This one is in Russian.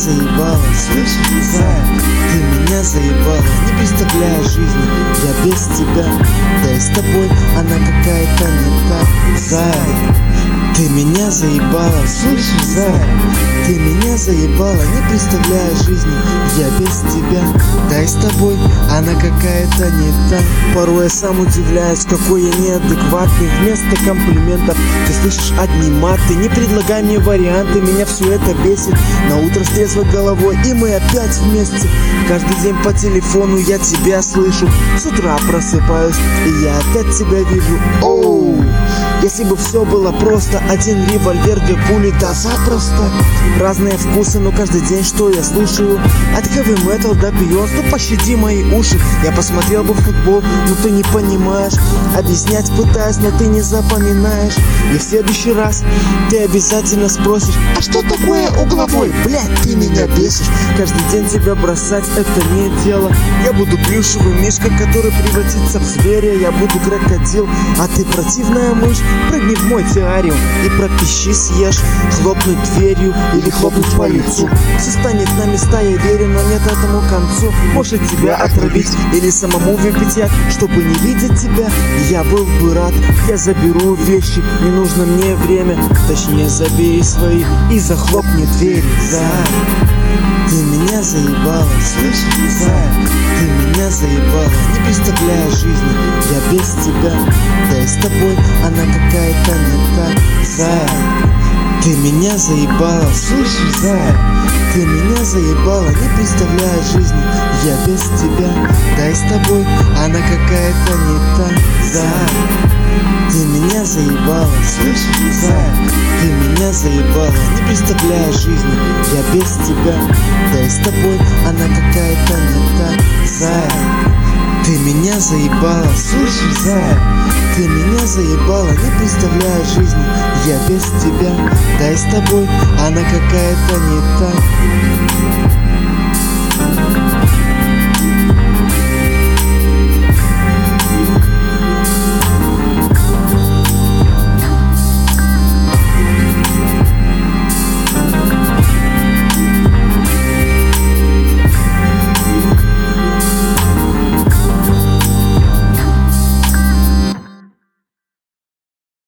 заебала, слышишь, зая? Ты меня заебала, не представляю жизни я без тебя. Да и с тобой она какая-то не так, зая. Ты меня заебала, слышишь, зая? Ты меня заебала, не представляю жизни я без тебя. Да и с тобой она какая-то не так. Порой я сам удивляюсь, какой я неадекватный. Вместо комплиментов ты слышишь одни маты. Не предлагай мне варианты, меня все это бесит. На утро с трезвой головой и мы опять вместе. Каждый день по телефону я тебя слышу. С утра просыпаюсь и я опять тебя вижу. Оу! Если бы все было просто, один револьвер, две пули, да запросто. Разные вкусы, но каждый день что я слушаю? От хэви метал до Бейонс, ну пощади мои уши. Я посмотрел бы футбол, но ты не понимаешь. Объяснять пытаюсь, но ты не запоминаешь. И в следующий раз ты обязательно спросишь: а что такое угловой? Блядь, ты меня бесишь. Каждый день тебя бросать это не дело. Я буду плюшевый мишка, который превратится в зверя. Я буду крокодил, а ты противная мышь. Прыгни в мой террариум и пропищи, съешь. Хлопнуть дверью или хлопнуть по лицу. Все станет на места, я верю, но нет этому концу. Может тебя отравить или самому выпить яд, чтобы не видеть тебя. Я был бы рад, я заберу вещи, не нужно мне время. Точнее, забери свои и захлопни двери, зая. Ты меня заебала, слышишь, зая? Ты меня заебала, не представляю жизни я без тебя. Да и с тобой она какая-то не так, зая. Ты меня заебала, слышишь, зая? Ты меня заебала, не представляю жизни я без тебя. Да и с тобой она какая-то не так, зая. Ты меня заебала, слышишь, зая? Ты меня заебала, не представляю жизни я без тебя. Да и с тобой она какая-то не так, зая. Ты меня заебала, слышишь, зая? Ты меня заебала, не представляю жизни я без тебя. Да и с тобой она какая-то не так.